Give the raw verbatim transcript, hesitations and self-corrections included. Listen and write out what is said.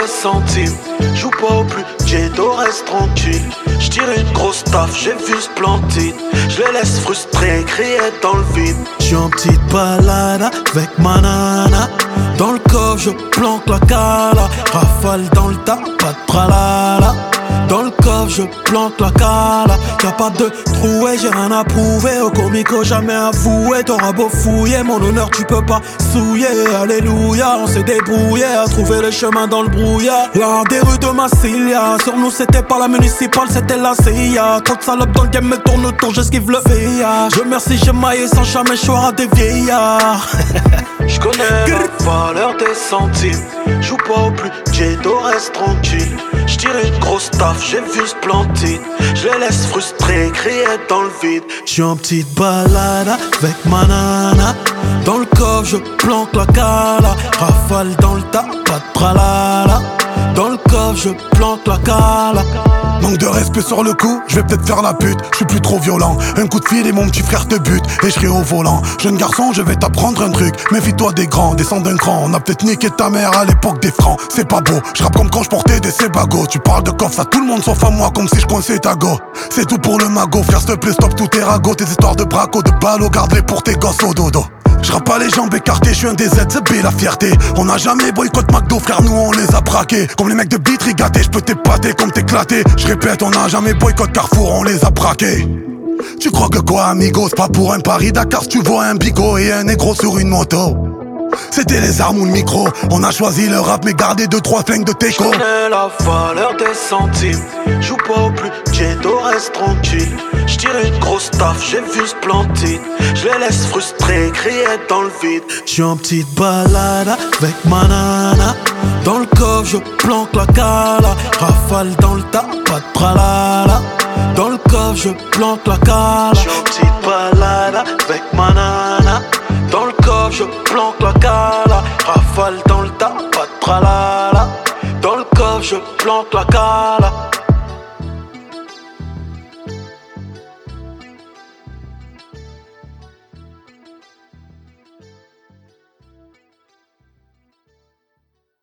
des centimes. Joue pas au budget, reste tranquille. J'tire une grosse taf, j'ai vu ce plantine. J'les laisse frustrés, crier dans le vide. J'suis en petite balade avec ma nana. Dans le coffre je planque la cala. Rafale dans le tas, pas de tralala. Dans le coffre je planque la cala. Y'a pas de troué, j'ai rien à prouver. Au comico jamais avoué. T'auras beau fouiller, mon honneur tu peux pas souiller. Alléluia, on s'est débrouillé à trouver le chemin dans le brouillard. L'un des rues de Massilia. Sur nous c'était pas la municipale, c'était la C I A. Trop de salopes dans le game me tourne autour, j'esquive le V I H. Je merci, j'ai maillé sans jamais choix à des vieillards. J'connais la valeur des centimes. Joue pas au budget, reste tranquille. J'tire une grosse taf, j'ai vu ce plantine. J'les laisse frustrés, crier dans le vide. J'suis en petite balade avec ma nana. Dans le coffre je planque la cala. Rafale dans le tas, pas de tralala. Dans le coffre je planque la cala. Manque de respect sur le coup, je vais peut-être faire la pute. Je suis plus trop violent, un coup de fil et mon petit frère te bute. Et je serai au volant, jeune garçon je vais t'apprendre un truc. Méfie-toi des grands, descends d'un cran. On a peut-être niqué ta mère à l'époque des francs. C'est pas beau, je rappe comme quand je portais des sébago. Tu parles de coffre à tout le monde sauf à moi, comme si je coinçais ta go. C'est tout pour le magot, frère s'il te plaît stop tous tes ragots. Tes histoires de braco, de ballo, garde-les pour tes gosses au dodo. J'rappe pas les jambes écartées, j'suis un D Z, c'est B la fierté. On a jamais boycott McDo, frère, nous on les a braqués. Comme les mecs de Bitry gâtés, j'peux t'épater comme t'éclater. J'répète, on a jamais boycott Carrefour, on les a braqués. Tu crois que quoi, amigo, c'est pas pour un Paris-Dakar si tu vois un bigot et un négro sur une moto. C'était les armes ou le micro, on a choisi le rap mais gardé deux trois flingues de Teco. J'connais la valeur des centimes. Joue pas au budget, reste tranquille. J'tire une grosse taf, j'ai vu ce plantine. J'les laisse frustrés, crier dans le vide. J'suis en petite balade avec ma nana. Dans le coffre je planque la cala. Rafale dans le tas, pas de tralala. Dans le coffre je planque la cala. J'suis en petite balade avec ma nana. Dans le coffre je planque la cala. Rafale dans le tas, pas de tralala. Dans le coffre je planque la cala.